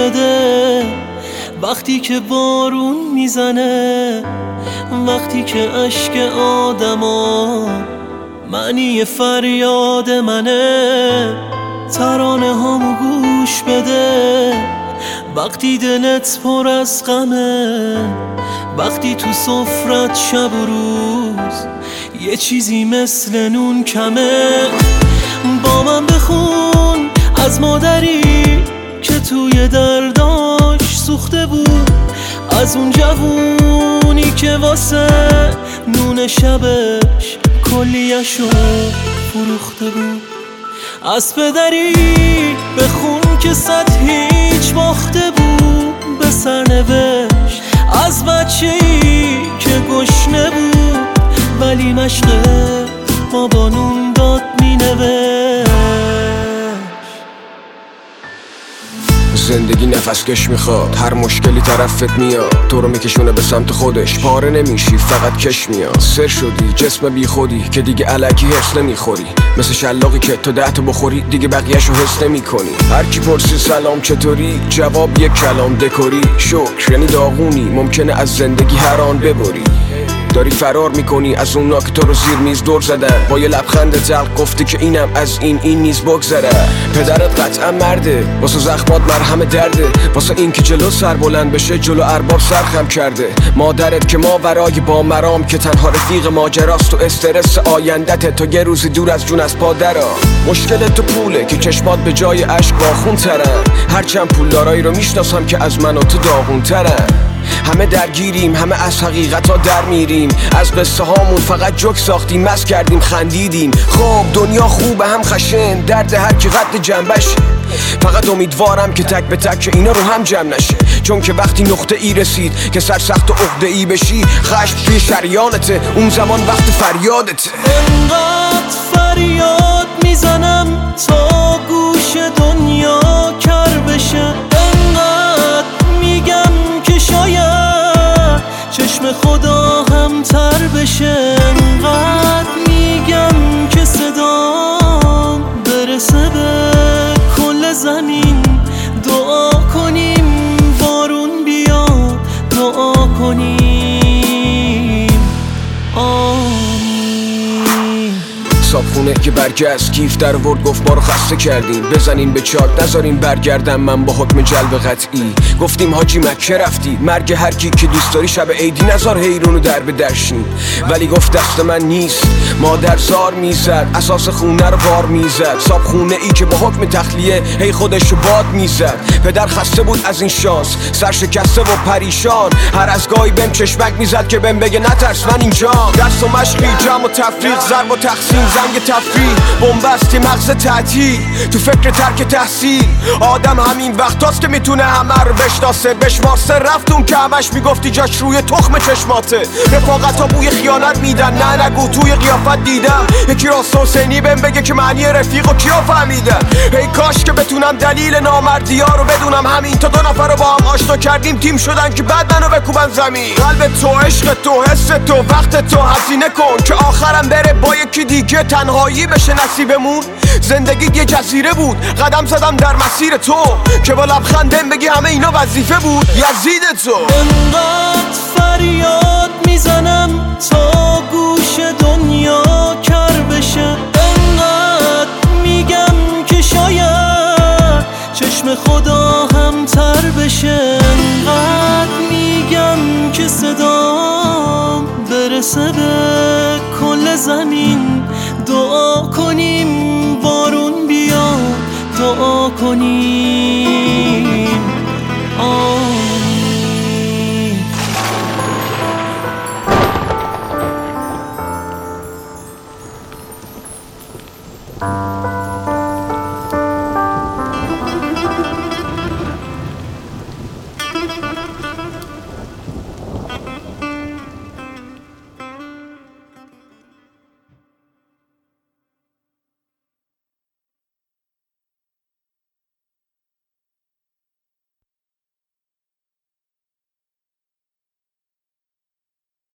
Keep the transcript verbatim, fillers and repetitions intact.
بده. وقتی که بارون میزنه، وقتی که اشک آدما معنی فریاد منه، ترانه هامو گوش بده. وقتی دلت پر از غمه، وقتی تو سفرت شب و روز یه چیزی مثل نون کمه، با من بخون از مادری که توی درداش سوخته بود، از اون جوونی که واسه نون شبش کلیه‌شو فروخته بود، از پدری بخون که صد هیچ باخته بود به سرنوشت، از بچه‌ای که گشنه بود ولی مشق بابا نون داد مینوشت. زندگی نفس کش میخواد، هر مشکلی طرفت میاد، تو رو میکشونه به سمت خودش، پاره نمیشی فقط کش میاد. سر شدی جسم بی خودی که دیگه الکی حس نمیخوری، مثل شلاقی که تو ده تا بخوری دیگه بقیه‌شو حس نمیکنی. هر کی پرسی سلام چطوری، جواب یک کلام دکوری، شکر یعنی داغونی، ممکنه از زندگی هر آن ببری. داری فرار میکنی از اونا که تو رو زیر میز دور زدن، با یه لبخند زلق گفتی که اینم از این این نیز بگذره. پدرت قطعا مرده، واسه زخمات مرهم درده، واسه این که جلو سر بلند بشه جلو ارباب سرخم کرده. مادرت که ماورای با مرام که تنها رفیق ماجراست و استرس آیندت، تا یه روزی دور از جون از پادرا. مشکل تو پوله که چشمات به جای اشک باخون ترن، هرچند پولدارایی رو میشناسم که از من و تو داغون ترن. همه درگیریم، همه از حقیقتا در میریم، از قصه هامون فقط جوک ساختیم، مست کردیم خندیدیم. خب دنیا خوبه هم خشن، درد هر کی قد جنبش، فقط امیدوارم که تک به تک اینا رو هم جمع نشه، چون که وقتی نقطه ای رسید که سرسخت و عقده ای بشی، خشم توی شریانته، اون زمان وقت فریادته. انقدر فریاد میزنم تا گوش دنیا کر بشه، انقدر میگم که شاید چشم خدا هم تر بشه، انقدر میگم که صدام برسه به کل زمین. دعا کنیم بارون بیاد، دعا کنیم آمین. صابخونه که برگشت کیف در ورد گفت ما رو خسته کردین، بزنین به چارت نذارین برگردم من با حکم جلب قطعی. گفتیم حاجی مکه رفتی، مرگ هر کی که دوست داری شب عیدی نذار حیرونو در به درشین، ولی گفت دست من نیست. مادر زار میزد، اساس خونه رو بار میزد، صابخونه ای که با حکم تخلیه هی خودشو باد میزد. پدر خسته بود از این شانس، سر شکسته و پریشان، هر از گاهی بهم چشمک میزد که بهم بگه نترس من اینجام. درس و مشقی، جمع و تفریق، ضرب و تقسیم، زنگ تفریح، بنبستی مغز تعطیل، تو فکر ترک تحصیل. آدم همین وقتاست که میتونه همه رو بشناسه، بشمارسه رفتون که همش میگفتی جاش روی تخم چشماته. رفاقتا بوی خیانت میدن، نه نگو توی قیافت دیدم یکی راست حسینی بهم بگه که معنی رفیق و کیا فهمیدن. ای کاش که بتونم دلیل نامردی ها رو بدونم، همین تا دو نفر رو با هم آشنا کردیم تیم شدن که بعد منو بکوبن زمین. قلب تو، عشق تو، حس تو، وقت تو هزینه کن که آخرم بره با یکی دیگه تنهایی بشه نصیبمون. زندگی یه جزیره بود، قدم زدم در مسیر تو که با لبخندم بگی همه اینا وظیفه بود. یزید تو انقدر فریاد میزنم تا گوش دنیا کر بشه، انقدر میگم که شاید چشم خدا هم تر بشه، انقدر میگم که صدام برسه به کل زمین. دعا کنیم بارون بیاد، دعا کنیم آمین.